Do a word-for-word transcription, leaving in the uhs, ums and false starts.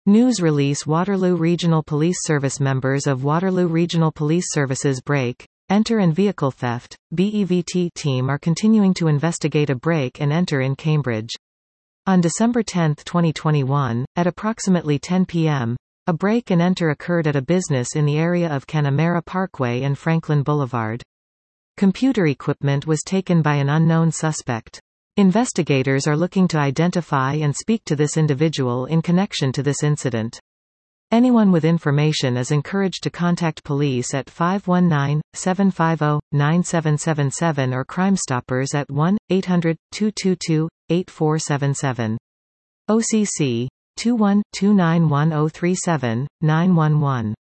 News release: Waterloo Regional Police Service members of Waterloo Regional Police Services break, enter and vehicle theft. B E V T team are continuing to investigate a break and enter in Cambridge. On December tenth twenty twenty-one, at approximately ten p m, a break and enter occurred at a business in the area of Connemara Parkway and Franklin Boulevard. Computer equipment was taken by an unknown suspect. Investigators are looking to identify and speak to this individual in connection to this incident. Anyone with information is encouraged to contact police at five one nine, seven five zero, nine seven seven seven or Crime Stoppers at one eight hundred, two two two, eight four seven seven. O C C two one, two nine one zero three seven, nine one one.